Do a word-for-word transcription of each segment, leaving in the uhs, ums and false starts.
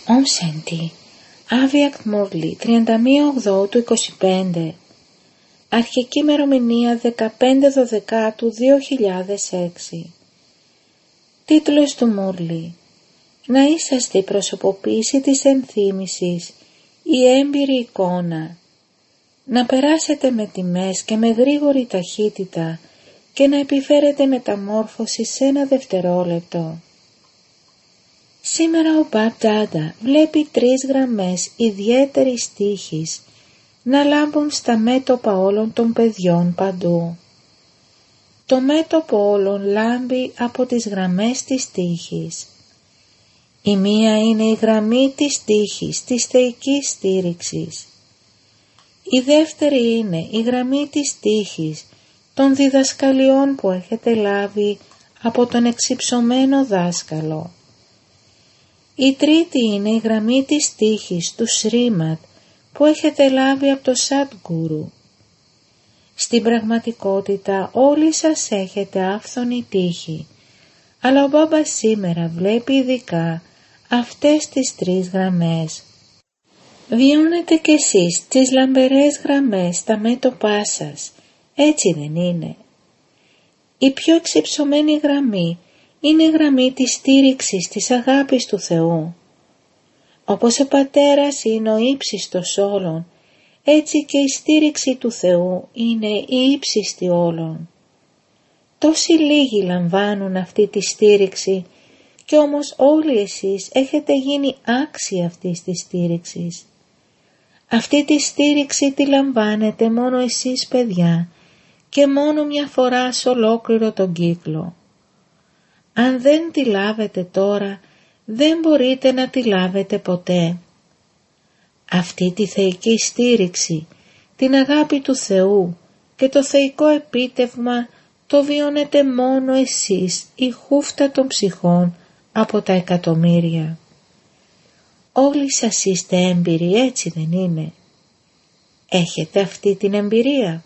Om Shanti. Άβιακτ Μούρλι, τριάντα μία Οκτώου του είκοσι πέντε. Αρχική ημερομηνία δεκαπέντε δώδεκα του δύο χιλιάδες έξι. Τίτλος του Μούρλι: Να είσαστε η προσωποποίηση της ενθύμησης, η έμπειρη εικόνα. Να περάσετε με τιμές και με γρήγορη ταχύτητα και να επιφέρετε μεταμόρφωση σε ένα δευτερόλεπτο. Σήμερα ο Μπαπ Ντάντα βλέπει τρεις γραμμές ιδιαίτερης τύχης να λάμπουν στα μέτωπα όλων των παιδιών παντού. Το μέτωπο όλων λάμπει από τις γραμμές της τύχης. Η μία είναι η γραμμή της τύχης, της θεϊκής στήριξης. Η δεύτερη είναι η γραμμή της τύχης των διδασκαλιών που έχετε λάβει από τον εξυψωμένο δάσκαλο. Η τρίτη είναι η γραμμή της τύχης του Σρίμαντ που έχετε λάβει από το Σαντγκούρου. Στην πραγματικότητα όλοι σας έχετε άφθονη τύχη, αλλά ο Μπάμπα σήμερα βλέπει ειδικά αυτές τις τρεις γραμμές. Βιώνετε κι εσείς τις λαμπερές γραμμές στα μέτωπά σας, έτσι δεν είναι? Η πιο εξυψωμένη γραμμή είναι η γραμμή της στήριξης της αγάπης του Θεού. Όπως ο Πατέρας είναι ο ύψιστος όλων, έτσι και η στήριξη του Θεού είναι η ύψιστη όλων. Τόσοι λίγοι λαμβάνουν αυτή τη στήριξη και όμως όλοι εσείς έχετε γίνει άξιοι αυτής της στήριξης. Αυτή τη στήριξη τη λαμβάνετε μόνο εσείς παιδιά και μόνο μια φορά σε ολόκληρο τον κύκλο. Αν δεν τη λάβετε τώρα, δεν μπορείτε να τη λάβετε ποτέ. Αυτή τη θεϊκή στήριξη, την αγάπη του Θεού και το θεϊκό επίτευγμα το βιώνετε μόνο εσείς, η χούφτα των ψυχών από τα εκατομμύρια. Όλοι σας είστε έμπειροι, έτσι δεν είναι? Έχετε αυτή την εμπειρία?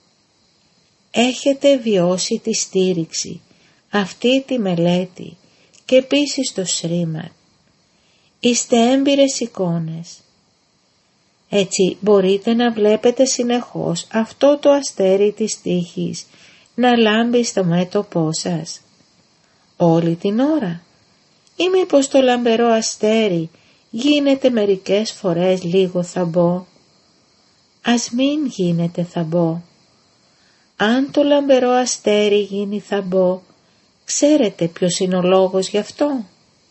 Έχετε βιώσει τη στήριξη, αυτή τη μελέτη και επίσης το Σρίμαντ. Είστε έμπειρες εικόνες. Έτσι μπορείτε να βλέπετε συνεχώς αυτό το αστέρι της τύχης να λάμπει στο μέτωπό σας όλη την ώρα, ή μήπως το λαμπερό αστέρι γίνεται μερικές φορές λίγο θαμπό? Ας μην γίνεται θαμπό. Αν το λαμπερό αστέρι γίνει θαμπό, ξέρετε ποιος είναι ο λόγος γι' αυτό?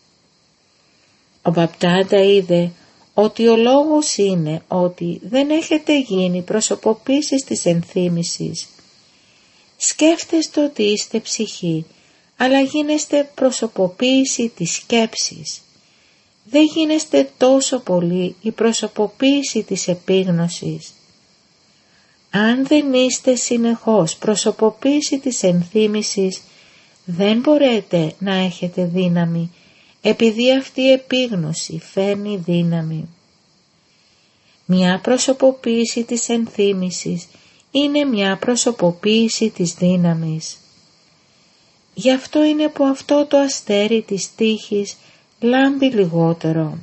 Ο Μπαπ Ντάντα είδε ότι ο λόγος είναι ότι δεν έχετε γίνει προσωποποίησης της ενθύμησης. Σκέφτεστε ότι είστε ψυχή, αλλά γίνεστε προσωποποίηση της σκέψης. Δεν γίνεστε τόσο πολύ η προσωποποίηση της επίγνωσης. Αν δεν είστε συνεχώς προσωποποίηση της ενθύμησης, δεν μπορείτε να έχετε δύναμη, επειδή αυτή η επίγνωση φέρνει δύναμη. Μια προσωποποίηση της ενθύμησης είναι μια προσωποποίηση της δύναμης. Γι' αυτό είναι που αυτό το αστέρι της τύχης λάμπει λιγότερο.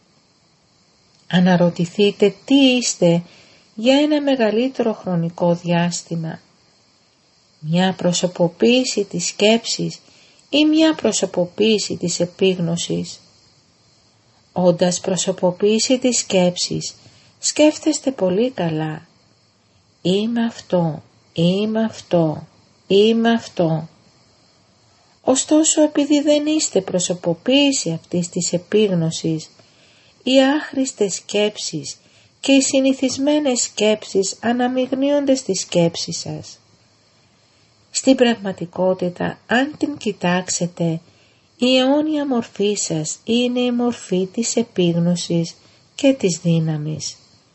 Αναρωτηθείτε τι είστε για ένα μεγαλύτερο χρονικό διάστημα. Μια προσωποποίηση της σκέψης ή μια προσωποποίηση της επίγνωσης. Όντας προσωποποίηση της σκέψης, σκέφτεστε πολύ καλά. Είμαι αυτό, είμαι αυτό, είμαι αυτό. Ωστόσο, επειδή δεν είστε προσωποποίηση αυτής της επίγνωσης, οι άχρηστες σκέψεις και οι συνηθισμένες σκέψεις αναμειγνύονται στη σκέψη σας. Στην πραγματικότητα, αν την κοιτάξετε, η αιώνια μορφή σας είναι η μορφή της επίγνωσης και της δύναμης.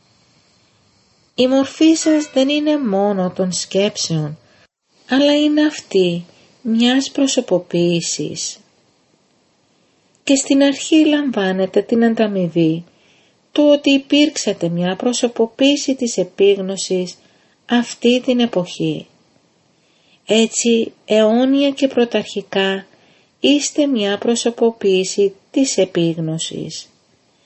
Η μορφή σας δεν είναι μόνο των σκέψεων, αλλά είναι αυτή μιας προσωποποίησης. Και στην αρχή λαμβάνετε την ανταμοιβή του ότι υπήρξατε μια προσωποποίηση της επίγνωσης αυτή την εποχή. Έτσι, αιώνια και πρωταρχικά είστε μια προσωποποίηση της επίγνωσης.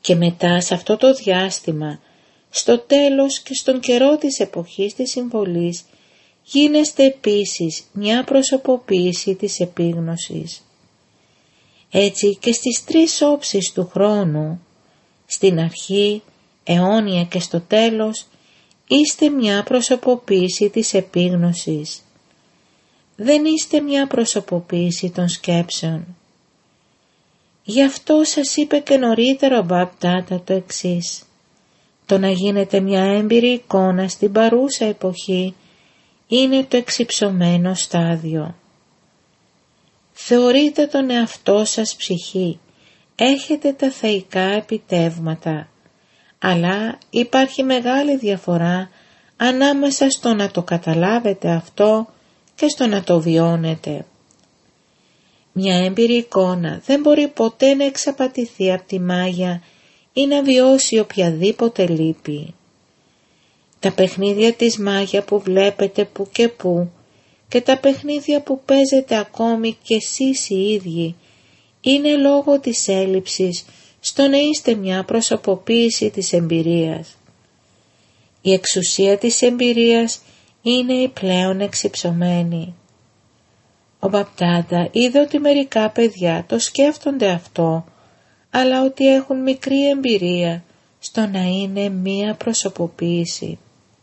Και μετά σε αυτό το διάστημα, στο τέλος και στον καιρό της εποχής της συμβολής, γίνεστε επίσης μια προσωποποίηση της επίγνωσης. Έτσι και στις τρεις όψεις του χρόνου, στην αρχή, αιώνια και στο τέλος, είστε μια προσωποποίηση της επίγνωσης. Δεν είστε μια προσωποποίηση των σκέψεων. Γι' αυτό σας είπε και νωρίτερα ο Μπαμπ Ντάντα το εξής: το να γίνετε μια έμπειρη εικόνα στην παρούσα εποχή είναι το εξυψωμένο στάδιο. Θεωρείτε τον εαυτό σας ψυχή, έχετε τα θεϊκά επιτεύγματα, αλλά υπάρχει μεγάλη διαφορά ανάμεσα στο να το καταλάβετε αυτό και στο να το βιώνετε. Μια έμπειρη εικόνα δεν μπορεί ποτέ να εξαπατηθεί από τη μάγια ή να βιώσει οποιαδήποτε λύπη. Τα παιχνίδια της μάγια που βλέπετε που και που και τα παιχνίδια που παίζετε ακόμη και εσείς οι ίδιοι είναι λόγω της έλλειψης στο να είστε μια προσωποποίηση της εμπειρίας. Η εξουσία της εμπειρίας είναι η πλέον εξυψωμένη. Ο Μπαμπ Ντάντα είδε ότι μερικά παιδιά το σκέφτονται αυτό, αλλά ότι έχουν μικρή εμπειρία στο να είναι μία προσωποποίηση.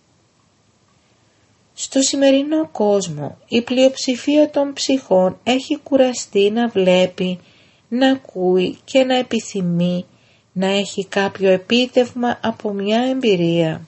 Στο σημερινό κόσμο η πλειοψηφία των ψυχών έχει κουραστεί να βλέπει, να ακούει και να επιθυμεί να έχει κάποιο επίτευγμα από μια εμπειρία.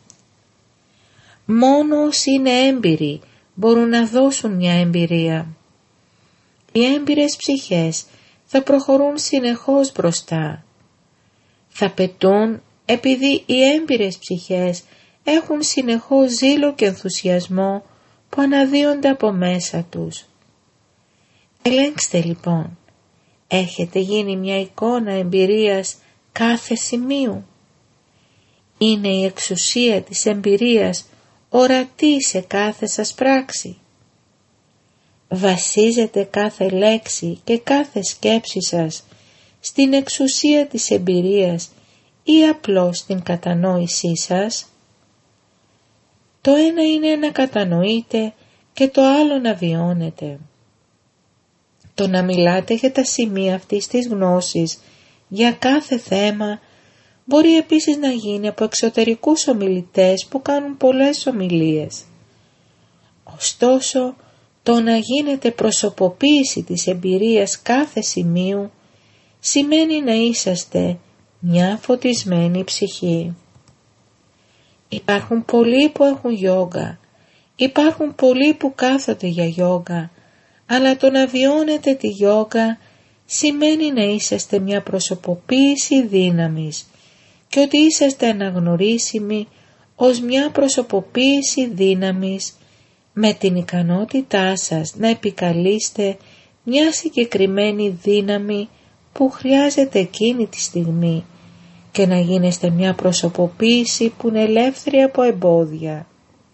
Μόνο όσοι είναι έμπειροι μπορούν να δώσουν μια εμπειρία. Οι έμπειρες ψυχές θα προχωρούν συνεχώς μπροστά. Θα πετούν επειδή οι έμπειρες ψυχές έχουν συνεχώς ζήλο και ενθουσιασμό που αναδύονται από μέσα τους. Ελέγξτε λοιπόν, έχετε γίνει μια εικόνα εμπειρίας κάθε σημείου. Είναι η εξουσία της εμπειρίας ορατή σε κάθε σας πράξη. Βασίζεται κάθε λέξη και κάθε σκέψη σας στην εξουσία της εμπειρίας ή απλώς στην κατανόησή σας. Το ένα είναι να κατανοείτε και το άλλο να βιώνετε. Το να μιλάτε για τα σημεία αυτής της γνώσης για κάθε θέμα μπορεί επίσης να γίνει από εξωτερικούς ομιλητές που κάνουν πολλές ομιλίες. Ωστόσο, το να γίνεται προσωποποίηση της εμπειρίας κάθε σημείου σημαίνει να είσαστε μια φωτισμένη ψυχή. Υπάρχουν πολλοί που έχουν γιόγκα, υπάρχουν πολλοί που κάθονται για γιόγκα, αλλά το να βιώνετε τη γιόγκα σημαίνει να είσαστε μια προσωποποίηση δύναμης και ότι είσαστε αναγνωρίσιμοι ως μια προσωποποίηση δύναμης με την ικανότητά σας να επικαλείστε μια συγκεκριμένη δύναμη που χρειάζεται εκείνη τη στιγμή και να γίνεστε μια προσωποποίηση που είναι ελεύθερη από εμπόδια.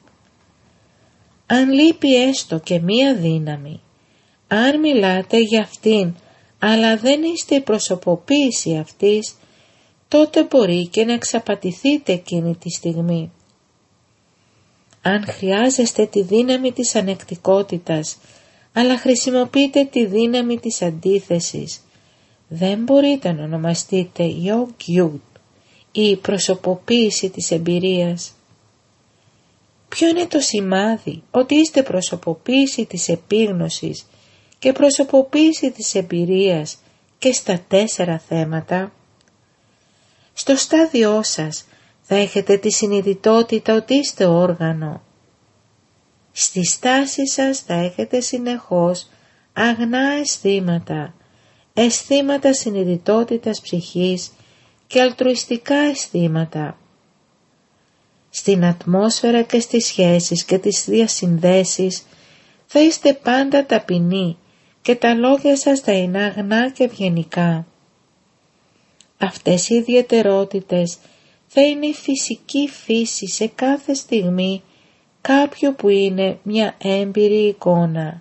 Αν λείπει έστω και μία δύναμη, αν μιλάτε για αυτήν αλλά δεν είστε η προσωποποίηση αυτής, τότε μπορεί και να εξαπατηθείτε εκείνη τη στιγμή. Αν χρειάζεστε τη δύναμη της ανεκτικότητας, αλλά χρησιμοποιείτε τη δύναμη της αντίθεσης, δεν μπορείτε να ονομαστείτε Yog-Yud ή προσωποποίηση της εμπειρίας. Ποιο είναι το σημάδι ότι είστε προσωποποίηση της επίγνωσης και προσωποποίηση της εμπειρίας και στα τέσσερα θέματα? Στο στάδιό σας θα έχετε τη συνειδητότητα ότι είστε όργανο. Στη στάση σας θα έχετε συνεχώς αγνά αισθήματα, αισθήματα συνειδητότητας ψυχής και αλτρουιστικά αισθήματα. Στην ατμόσφαιρα και στις σχέσεις και τις διασυνδέσεις θα είστε πάντα ταπεινοί και τα λόγια σας θα είναι αγνά και ευγενικά. Αυτές οι ιδιαιτερότητες θα είναι η φυσική φύση σε κάθε στιγμή κάποιου που είναι μια έμπειρη εικόνα.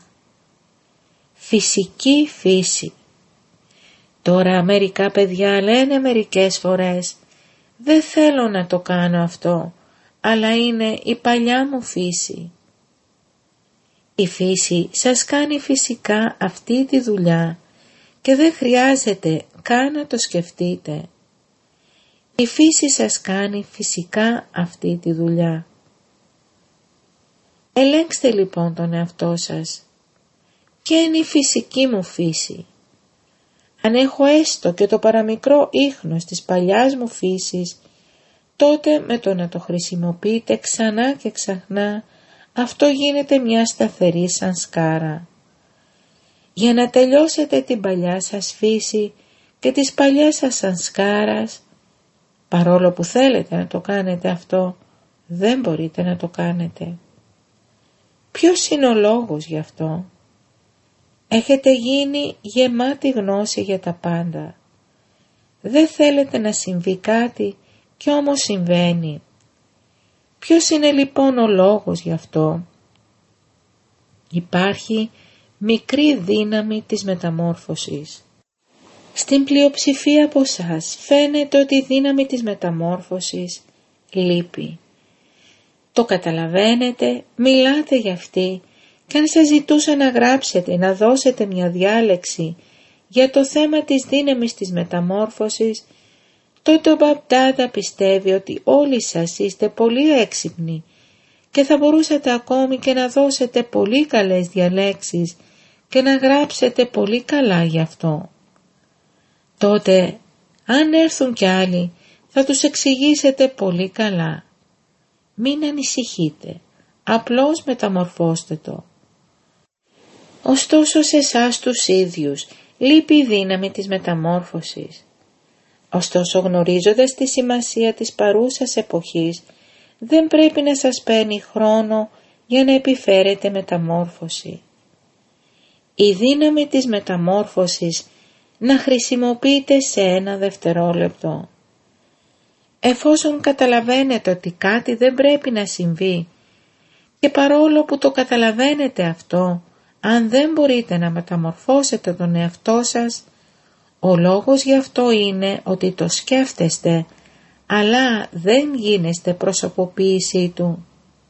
Φυσική φύση. Τώρα μερικά παιδιά λένε μερικές φορές Δεν θέλω να το κάνω αυτό, αλλά είναι η παλιά μου φύση. Η φύση σας κάνει φυσικά αυτή τη δουλειά και δεν χρειάζεται καν να το σκεφτείτε. Η φύση σας κάνει φυσικά αυτή τη δουλειά. Ελέγξτε λοιπόν τον εαυτό σας. Ποια είναι η φυσική μου φύση? Αν έχω έστω και το παραμικρό ίχνος της παλιάς μου φύσης, τότε με το να το χρησιμοποιείτε ξανά και ξανά, αυτό γίνεται μια σταθερή σαν σκάρα. Για να τελειώσετε την παλιά σας φύση και τις παλιές σας σαν σκάρας, παρόλο που θέλετε να το κάνετε αυτό, δεν μπορείτε να το κάνετε. Ποιος είναι ο λόγος γι' αυτό? Έχετε γίνει γεμάτη γνώση για τα πάντα. Δεν θέλετε να συμβεί κάτι κι όμως συμβαίνει. Ποιος είναι λοιπόν ο λόγος γι' αυτό? Υπάρχει μικρή δύναμη της μεταμόρφωσης. Στην πλειοψηφία από εσάς φαίνεται ότι η δύναμη της μεταμόρφωσης λείπει. Το καταλαβαίνετε, μιλάτε για αυτή και αν σας ζητούσα να γράψετε, να δώσετε μια διάλεξη για το θέμα της δύναμης της μεταμόρφωσης, τότε ο Μπαπ-Ντάντα πιστεύει ότι όλοι σας είστε πολύ έξυπνοι και θα μπορούσατε ακόμη και να δώσετε πολύ καλές διαλέξεις και να γράψετε πολύ καλά γι' αυτό. Τότε, αν έρθουν κι άλλοι, θα τους εξηγήσετε πολύ καλά. Μην ανησυχείτε, απλώς μεταμορφώστε το. Ωστόσο σε εσάς τους ίδιους λείπει η δύναμη της μεταμόρφωσης. Ωστόσο γνωρίζοντας τη σημασία της παρούσας εποχής, δεν πρέπει να σας παίρνει χρόνο για να επιφέρετε μεταμόρφωση. Η δύναμη της μεταμόρφωσης να χρησιμοποιείται σε ένα δευτερόλεπτο. Εφόσον καταλαβαίνετε ότι κάτι δεν πρέπει να συμβεί και παρόλο που το καταλαβαίνετε αυτό, αν δεν μπορείτε να μεταμορφώσετε τον εαυτό σας, ο λόγος γι' αυτό είναι ότι το σκέφτεστε, αλλά δεν γίνεστε προσωποποίησή του.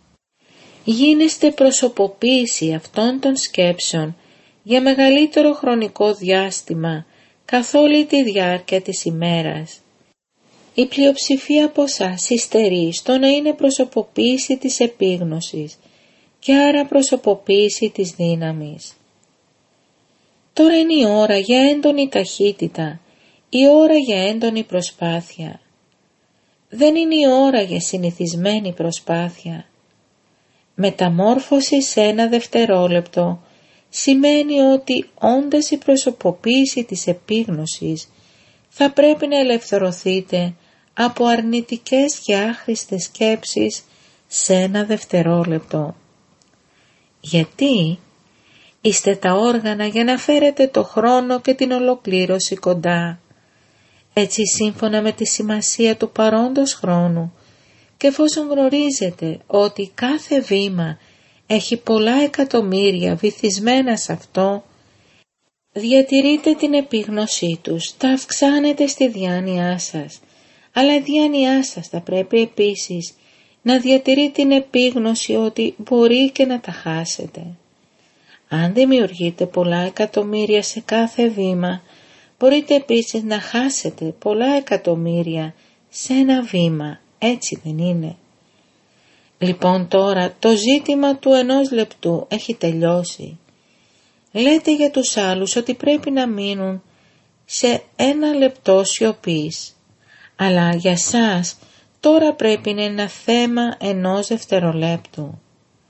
Γίνεστε προσωποποίηση αυτών των σκέψεων για μεγαλύτερο χρονικό διάστημα καθ' όλη τη διάρκεια της ημέρας. Η πλειοψηφία από εσάς υστερεί στο να είναι προσωποποίηση της επίγνωσης και άρα προσωποποίηση της δύναμης. Τώρα είναι η ώρα για έντονη ταχύτητα, η ώρα για έντονη προσπάθεια. Δεν είναι η ώρα για συνηθισμένη προσπάθεια. Μεταμόρφωση σε ένα δευτερόλεπτο σημαίνει ότι όντας η προσωποποίηση της επίγνωσης θα πρέπει να ελευθερωθείτε από αρνητικές και άχρηστες σκέψεις σε ένα δευτερόλεπτο. Γιατί? Είστε τα όργανα για να φέρετε το χρόνο και την ολοκλήρωση κοντά. Έτσι σύμφωνα με τη σημασία του παρόντος χρόνου και εφόσον γνωρίζετε ότι κάθε βήμα έχει πολλά εκατομμύρια βυθισμένα σε αυτό, διατηρείτε την επίγνωσή τους, τα αυξάνετε στη διάνοιά σας, αλλά η διάνοιά σας θα πρέπει επίσης να διατηρεί την επίγνωση ότι μπορεί και να τα χάσετε. Αν δημιουργείτε πολλά εκατομμύρια σε κάθε βήμα, μπορείτε επίσης να χάσετε πολλά εκατομμύρια σε ένα βήμα, έτσι δεν είναι? Λοιπόν τώρα το ζήτημα του ενός λεπτού έχει τελειώσει. Λέτε για τους άλλους ότι πρέπει να μείνουν σε ένα λεπτό σιωπής, αλλά για σας τώρα πρέπει να είναι ένα θέμα ενός δευτερολέπτου.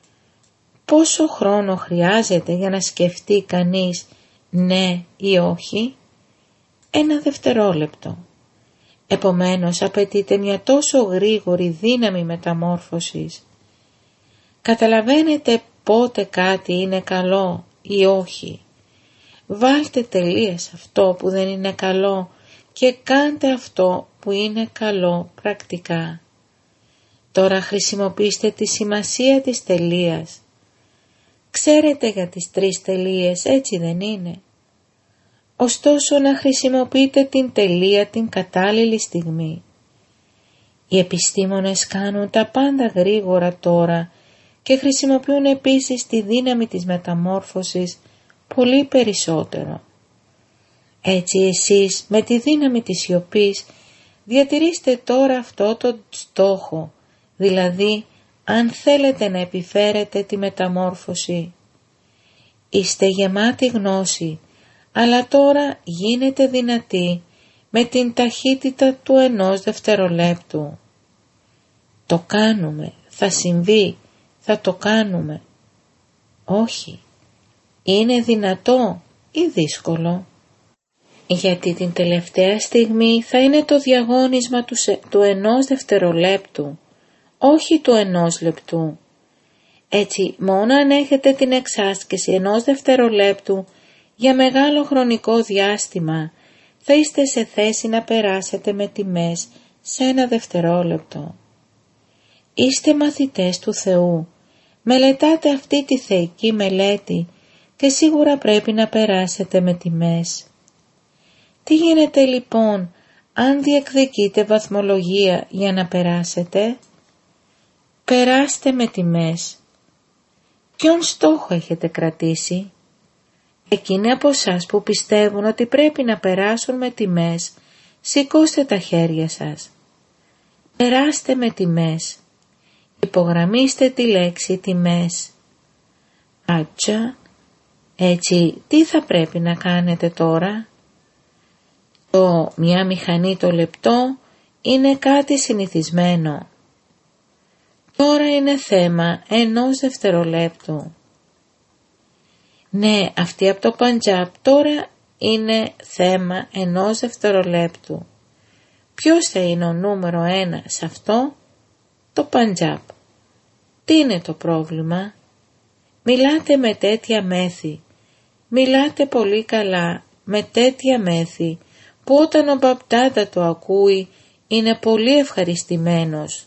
Πόσο χρόνο χρειάζεται για να σκεφτεί κανείς ναι ή όχι? Ένα δευτερόλεπτο. Επομένως απαιτείται μια τόσο γρήγορη δύναμη μεταμόρφωσης. Καταλαβαίνετε πότε κάτι είναι καλό ή όχι. Βάλτε τελεία σε αυτό που δεν είναι καλό και κάντε αυτό που είναι καλό πρακτικά. Τώρα χρησιμοποιήστε τη σημασία της τελείας. Ξέρετε για τις τρεις τελείες, έτσι δεν είναι? Ωστόσο να χρησιμοποιείτε την τελεία την κατάλληλη στιγμή. Οι επιστήμονες κάνουν τα πάντα γρήγορα τώρα και χρησιμοποιούν επίσης τη δύναμη της μεταμόρφωσης πολύ περισσότερο. Έτσι εσείς με τη δύναμη της σιωπής διατηρήστε τώρα αυτό το στόχο, δηλαδή αν θέλετε να επιφέρετε τη μεταμόρφωση. Είστε γεμάτοι γνώση, αλλά τώρα γίνετε δυνατοί με την ταχύτητα του ενός δευτερολέπτου. Το κάνουμε, θα συμβεί, θα το κάνουμε. Όχι, είναι δυνατό ή δύσκολο. Γιατί την τελευταία στιγμή θα είναι το διαγώνισμα του, σε, του ενός δευτερολέπτου, όχι του ενός λεπτού. Έτσι, μόνο αν έχετε την εξάσκηση ενός δευτερολέπτου για μεγάλο χρονικό διάστημα, θα είστε σε θέση να περάσετε με τιμές σε ένα δευτερόλεπτο. Είστε μαθητές του Θεού, μελετάτε αυτή τη θεϊκή μελέτη και σίγουρα πρέπει να περάσετε με τιμές. Τι γίνεται λοιπόν αν διεκδικείτε βαθμολογία για να περάσετε? Περάστε με τιμές. Ποιον στόχο έχετε κρατήσει? Εκείνοι από εσάς που πιστεύουν ότι πρέπει να περάσουν με τιμές, σηκώστε τα χέρια σας. Περάστε με τιμές. Υπογραμμίστε τη λέξη τιμές. Άτσα, έτσι τι θα πρέπει να κάνετε τώρα? Το μια μηχανή το λεπτό είναι κάτι συνηθισμένο. Τώρα είναι θέμα ενός δευτερολέπτου. Ναι, αυτή από το Παντζάπ τώρα είναι θέμα ενός δευτερολέπτου. Ποιος θα είναι ο νούμερο ένα σε αυτό? Το Παντζάπ. Τι είναι το πρόβλημα? Μιλάτε με τέτοια μέθη. Μιλάτε πολύ καλά με τέτοια μέθη που όταν ο Μπαπτάντα το ακούει είναι πολύ ευχαριστημένος.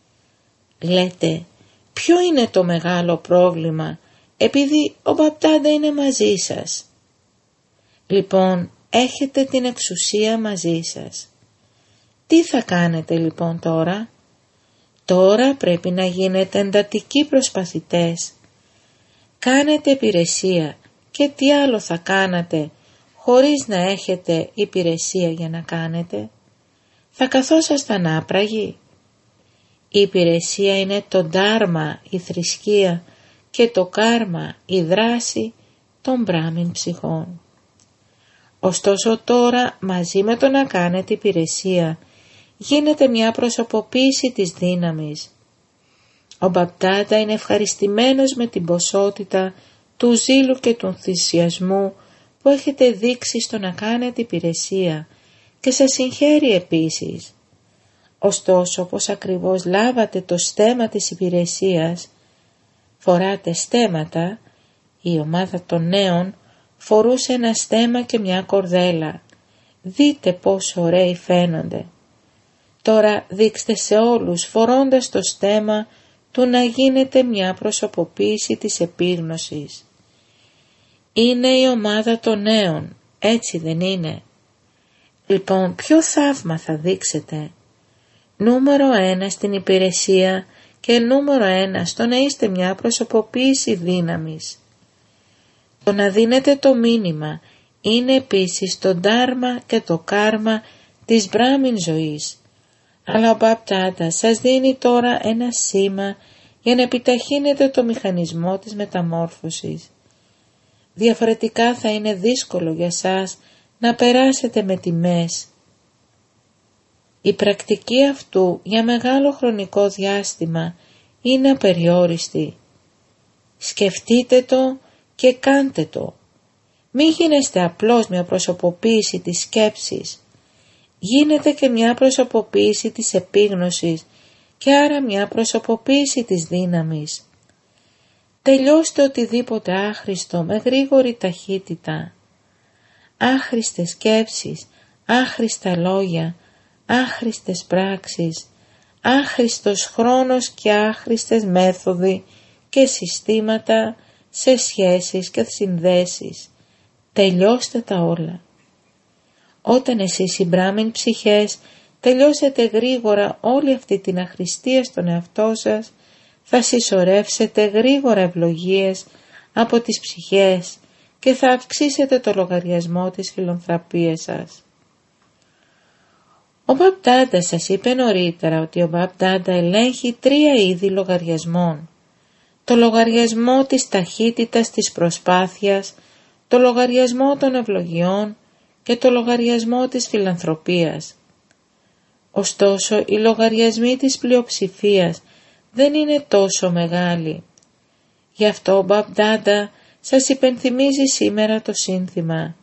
Λέτε, ποιο είναι το μεγάλο πρόβλημα επειδή ο Μπαπτάντα είναι μαζί σας? Λοιπόν, έχετε την εξουσία μαζί σας. Τι θα κάνετε λοιπόν τώρα? Τώρα πρέπει να γίνετε εντατικοί προσπαθητές. Κάνετε υπηρεσία και τι άλλο θα κάνατε χωρίς να έχετε υπηρεσία για να κάνετε? Θα καθόσασταν άπραγοι? Η υπηρεσία είναι το ντάρμα, η θρησκεία, και το κάρμα, η δράση των μπράμιν ψυχών. Ωστόσο τώρα μαζί με το να κάνετε υπηρεσία γίνεται μια προσωποποίηση της δύναμης. Ο Μπαπτάντα είναι ευχαριστημένος με την ποσότητα του ζήλου και του ενθουσιασμού που έχετε δείξει στο να κάνετε υπηρεσία και σας συγχαίρει επίσης. Ωστόσο, όπως ακριβώς λάβατε το στέμμα της υπηρεσίας, φοράτε στέμματα, η ομάδα των νέων φορούσε ένα στέμμα και μια κορδέλα. Δείτε πόσο ωραίοι φαίνονται. Τώρα δείξτε σε όλους φορώντας το στέμμα του να γίνεται μια προσωποποίηση της επίγνωσης. Είναι η ομάδα των νέων, έτσι δεν είναι? Λοιπόν, ποιο θαύμα θα δείξετε? Νούμερο ένα στην υπηρεσία και νούμερο ένα στο να είστε μια προσωποποίηση δύναμης. Το να δίνετε το μήνυμα είναι επίσης το ντάρμα και το κάρμα της μπράμιν ζωής. Αλλά ο Μπαπτάντα σας δίνει τώρα ένα σήμα για να επιταχύνετε το μηχανισμό της μεταμόρφωσης. Διαφορετικά θα είναι δύσκολο για σας να περάσετε με τιμές. Η πρακτική αυτού για μεγάλο χρονικό διάστημα είναι απεριόριστη. Σκεφτείτε το και κάντε το. Μην γίνεστε απλώς μια προσωποποίηση της σκέψης. Γίνετε και μια προσωποποίηση της επίγνωσης και άρα μια προσωποποίηση της δύναμης. Τελειώστε οτιδήποτε άχρηστο με γρήγορη ταχύτητα. Άχρηστες σκέψεις, άχρηστα λόγια, άχρηστες πράξεις, άχρηστος χρόνος και άχρηστες μέθοδοι και συστήματα σε σχέσεις και συνδέσεις. Τελειώστε τα όλα. Όταν εσείς οι μπράμιν ψυχές τελειώσετε γρήγορα όλη αυτή την αχρηστία στον εαυτό σας, θα συσσωρεύσετε γρήγορα ευλογίες από τις ψυχές και θα αυξήσετε το λογαριασμό της φιλανθρωπίας σας. Ο Μπαμπ Ντάντα σας είπε νωρίτερα ότι ο Μπαμπ Ντάντα ελέγχει τρία είδη λογαριασμών. Το λογαριασμό της ταχύτητας της προσπάθειας, το λογαριασμό των ευλογιών και το λογαριασμό της φιλανθρωπίας. Ωστόσο, οι λογαριασμοί της πλειοψηφίας δεν είναι τόσο μεγάλοι. Γι' αυτό ο Μπαμπ Ντάντα σας υπενθυμίζει σήμερα το σύνθημα.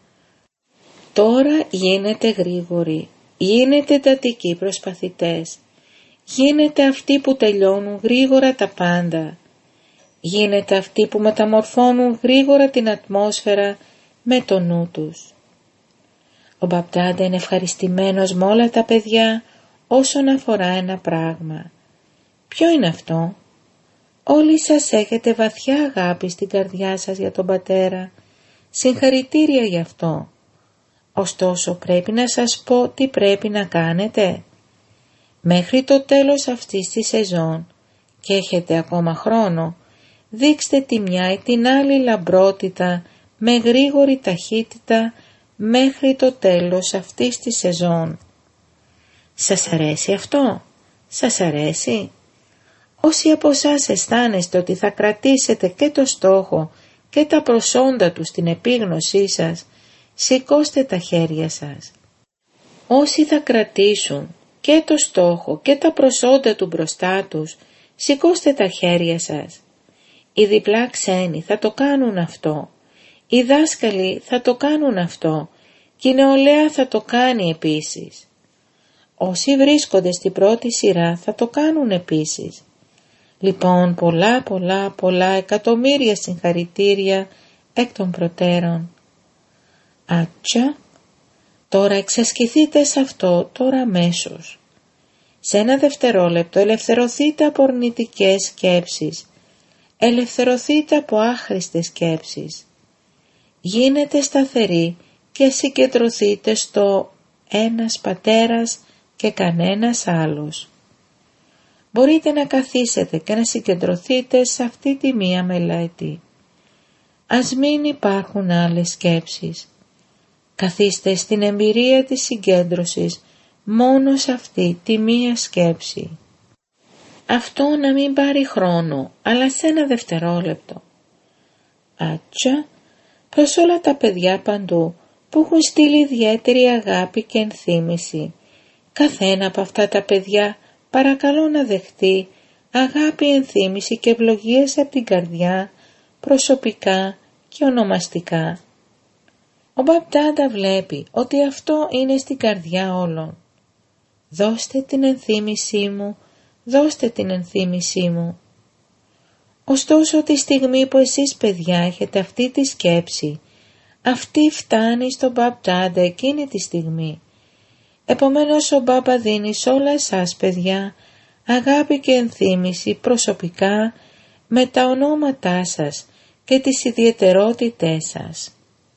Τώρα γίνετε γρήγοροι, γίνετε εντατικοί προσπαθητές, γίνετε αυτοί που τελειώνουν γρήγορα τα πάντα, γίνετε αυτοί που μεταμορφώνουν γρήγορα την ατμόσφαιρα με το νου τους. Ο Μπαμπ Ντάντα είναι ευχαριστημένος με όλα τα παιδιά όσον αφορά ένα πράγμα. Ποιο είναι αυτό? Όλοι σας έχετε βαθιά αγάπη στην καρδιά σας για τον πατέρα. Συγχαρητήρια γι' αυτό. Ωστόσο πρέπει να σας πω τι πρέπει να κάνετε. Μέχρι το τέλος αυτής της σεζόν, και έχετε ακόμα χρόνο, δείξτε τη μια ή την άλλη λαμπρότητα με γρήγορη ταχύτητα μέχρι το τέλος αυτής της σεζόν. Σας αρέσει αυτό? Σας αρέσει? Όσοι από εσάς αισθάνεστε ότι θα κρατήσετε και το στόχο και τα προσόντα του στην επίγνωσή σας, σηκώστε τα χέρια σας. Όσοι θα κρατήσουν και το στόχο και τα προσόντα του μπροστά τους, σηκώστε τα χέρια σας. Οι διπλά ξένοι θα το κάνουν αυτό. Οι δάσκαλοι θα το κάνουν αυτό και η νεολαία θα το κάνει επίσης. Όσοι βρίσκονται στην πρώτη σειρά θα το κάνουν επίσης. Λοιπόν, πολλά πολλά πολλά εκατομμύρια συγχαρητήρια εκ των προτέρων. Άτσα, τώρα εξασκηθείτε σε αυτό τώρα αμέσως. Σε ένα δευτερόλεπτο ελευθερωθείτε από ορνητικές σκέψεις. Ελευθερωθείτε από άχρηστες σκέψεις. Γίνετε σταθεροί και συγκεντρωθείτε στο ένας πατέρας και κανένας άλλος. Μπορείτε να καθίσετε και να συγκεντρωθείτε σε αυτή τη μία μελέτη. Ας μην υπάρχουν άλλες σκέψεις. Καθίστε στην εμπειρία της συγκέντρωσης μόνο σε αυτή τη μία σκέψη. Αυτό να μην πάρει χρόνο, αλλά σε ένα δευτερόλεπτο. Άτσα, προς όλα τα παιδιά παντού που έχουν στείλει ιδιαίτερη αγάπη και ενθύμηση. Καθένα από αυτά τα παιδιά παρακαλώ να δεχτεί αγάπη, ενθύμηση και ευλογίες από την καρδιά, προσωπικά και ονομαστικά. Ο Μπαμπ Ντάντα βλέπει ότι αυτό είναι στην καρδιά όλων. Δώστε την ενθύμησή μου, δώστε την ενθύμησή μου. Ωστόσο τη στιγμή που εσείς παιδιά έχετε αυτή τη σκέψη, αυτή φτάνει στον Μπαμπ Ντάντα εκείνη τη στιγμή. Επομένως ο Μπάμπα δίνει σε όλα εσάς παιδιά αγάπη και ενθύμηση προσωπικά με τα ονόματά σας και τις ιδιαιτερότητές σας.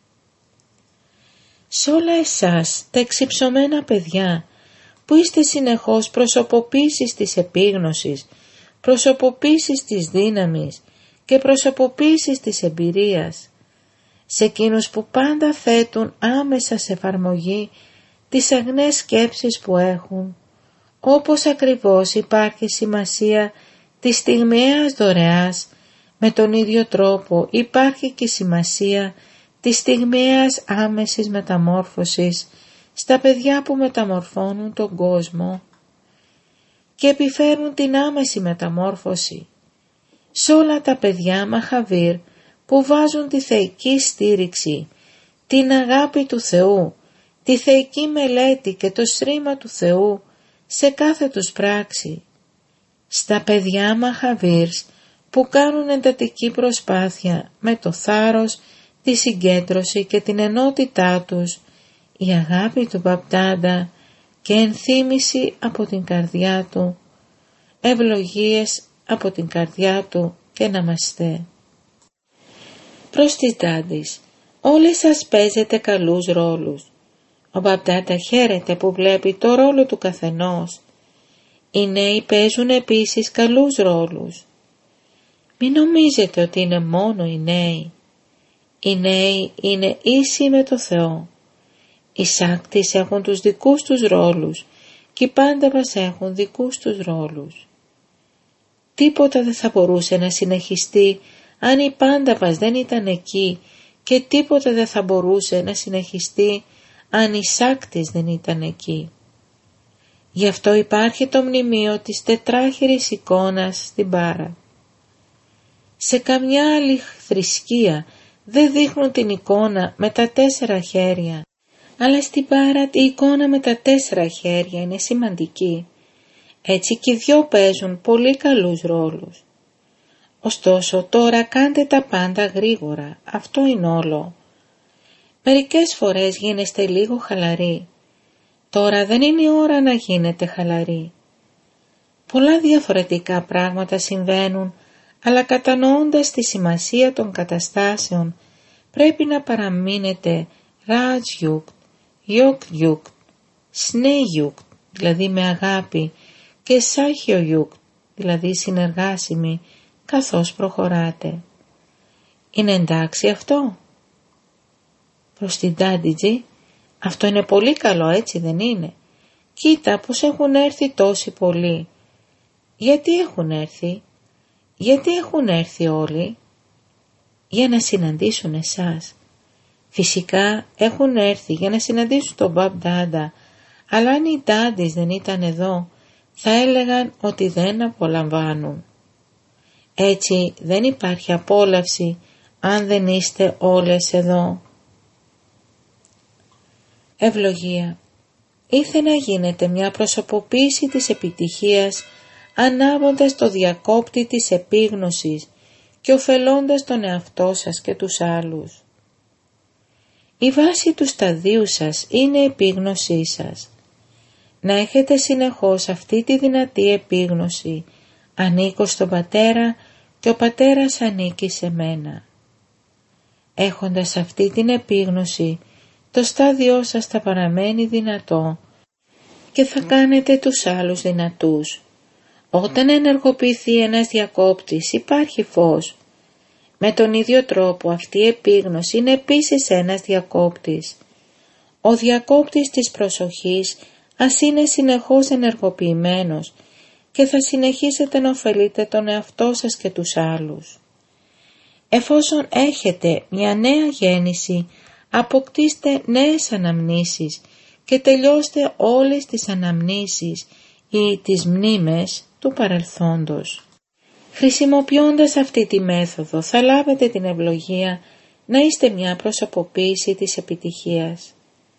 Σε όλα εσάς τα εξυψωμένα παιδιά που είστε συνεχώς προσωποποίησης της επίγνωσης, προσωποποίησης της δύναμης και προσωποποίησης της εμπειρίας, σε εκείνους που πάντα θέτουν άμεσα σε εφαρμογή τις αγνές σκέψεις που έχουν, όπως ακριβώς υπάρχει σημασία της στιγμιαίας δωρεάς, με τον ίδιο τρόπο υπάρχει και σημασία της στιγμιαίας άμεσης μεταμόρφωσης στα παιδιά που μεταμορφώνουν τον κόσμο και επιφέρουν την άμεση μεταμόρφωση. Σε όλα τα παιδιά Μαχαβίρ που βάζουν τη θεϊκή στήριξη, την αγάπη του Θεού, τη θεϊκή μελέτη και το σρήμα του Θεού σε κάθε τους πράξη. Στα παιδιά Μαχαβίρς που κάνουν εντατική προσπάθεια με το θάρρος, τη συγκέντρωση και την ενότητά τους, η αγάπη του Μπαμπ Ντάντα και ενθύμηση από την καρδιά του, ευλογίες από την καρδιά του και ναμαστέ. Προς τις Ντάντης, όλες σας παίζετε καλούς ρόλους. Ο Μπαπντάντα χαίρεται που βλέπει το ρόλο του καθενός. Οι νέοι παίζουν επίσης καλούς ρόλους. Μην νομίζετε ότι είναι μόνο οι νέοι. Οι νέοι είναι ίσοι με το Θεό. Οι σάκτης έχουν τους δικούς τους ρόλους και οι πάνταβας έχουν δικούς τους ρόλους. Τίποτα δεν θα μπορούσε να συνεχιστεί αν οι πάνταβας δεν ήταν εκεί και τίποτα δεν θα μπορούσε να συνεχιστεί αν οι σάκτης δεν ήταν εκεί. Γι' αυτό υπάρχει το μνημείο της τετράχυρης εικόνας στην Πάρα. Σε καμιά άλλη θρησκεία δεν δείχνουν την εικόνα με τα τέσσερα χέρια, αλλά στην Πάρα η εικόνα με τα τέσσερα χέρια είναι σημαντική. Έτσι και οι δυο παίζουν πολύ καλούς ρόλους. Ωστόσο τώρα κάντε τα πάντα γρήγορα, αυτό είναι όλο. Μερικές φορές γίνεστε λίγο χαλαροί. Τώρα δεν είναι η ώρα να γίνετε χαλαροί. Πολλά διαφορετικά πράγματα συμβαίνουν, αλλά κατανοώντας τη σημασία των καταστάσεων πρέπει να παραμείνετε Ρατζιουκτ, Γιοκτιουκτ, Σνέγιουκτ, δηλαδή με αγάπη, και Σάχιογιουκτ, δηλαδή συνεργάσιμοι, καθώς προχωράτε. Είναι εντάξει αυτό? Προς την Ντάντιτζη, αυτό είναι πολύ καλό, έτσι δεν είναι? Κοίτα πως έχουν έρθει τόσοι πολλοί. Γιατί έχουν έρθει? Γιατί έχουν έρθει όλοι? Για να συναντήσουν εσάς. Φυσικά έχουν έρθει για να συναντήσουν τον Μπαπντάντα, αλλά αν οι Ντάντις δεν ήταν εδώ, θα έλεγαν ότι δεν απολαμβάνουν. Έτσι δεν υπάρχει απόλαυση αν δεν είστε όλες εδώ. Ευλογία. Ήθε να γίνεται μια προσωποποίηση της επιτυχίας ανάβοντας το διακόπτη της επίγνωσης και ωφελώντας τον εαυτό σας και τους άλλους. Η βάση του σταδίου σας είναι η επίγνωσή σας. Να έχετε συνεχώς αυτή τη δυνατή επίγνωση. Ανήκω στον Πατέρα και ο Πατέρας ανήκει σε μένα. Έχοντας αυτή την επίγνωση, το στάδιό σας θα παραμένει δυνατό και θα κάνετε τους άλλους δυνατούς. Όταν ενεργοποιηθεί ένας διακόπτης υπάρχει φως. Με τον ίδιο τρόπο αυτή η επίγνωση είναι επίσης ένας διακόπτης. Ο διακόπτης της προσοχής ας είναι συνεχώς ενεργοποιημένος και θα συνεχίσετε να ωφελείτε τον εαυτό σας και τους άλλους. Εφόσον έχετε μια νέα γέννηση, αποκτήστε νέες αναμνήσεις και τελειώστε όλες τις αναμνήσεις ή τις μνήμες του παρελθόντος. Χρησιμοποιώντας αυτή τη μέθοδο θα λάβετε την ευλογία να είστε μια προσωποποίηση της επιτυχίας.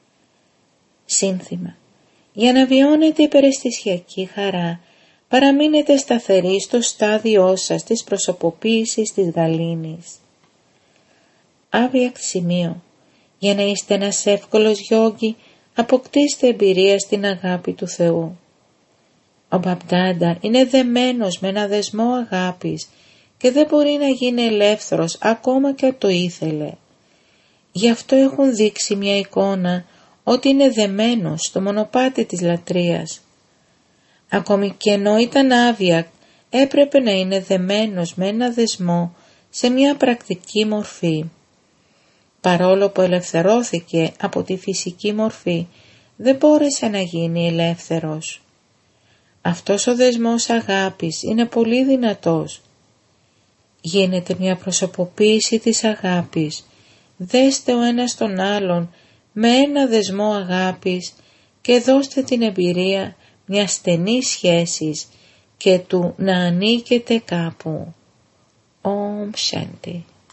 Σύνθημα. Για να βιώνετε υπεραισθησιακή χαρά, παραμείνετε σταθεροί στο στάδιό σας της προσωποποίησης της γαλήνης. Άβιακ σημείο. Για να είστε ένας εύκολος γιόγκι, αποκτήστε εμπειρία στην αγάπη του Θεού. Ο Μπαπντάντα είναι δεμένος με ένα δεσμό αγάπης και δεν μπορεί να γίνει ελεύθερος ακόμα και αν το ήθελε. Γι' αυτό έχουν δείξει μια εικόνα ότι είναι δεμένος στο μονοπάτι της λατρείας. Ακόμη και ενώ ήταν άβιακ, έπρεπε να είναι δεμένος με ένα δεσμό σε μια πρακτική μορφή. Παρόλο που ελευθερώθηκε από τη φυσική μορφή, δεν μπόρεσε να γίνει ελεύθερος. Αυτός ο δεσμός αγάπης είναι πολύ δυνατός. Γίνεται μια προσωποποίηση της αγάπης. Δέστε ο ένας τον άλλον με ένα δεσμό αγάπης και δώστε την εμπειρία μια στενής σχέσης και του να ανήκετε κάπου. Ομ Σάντι.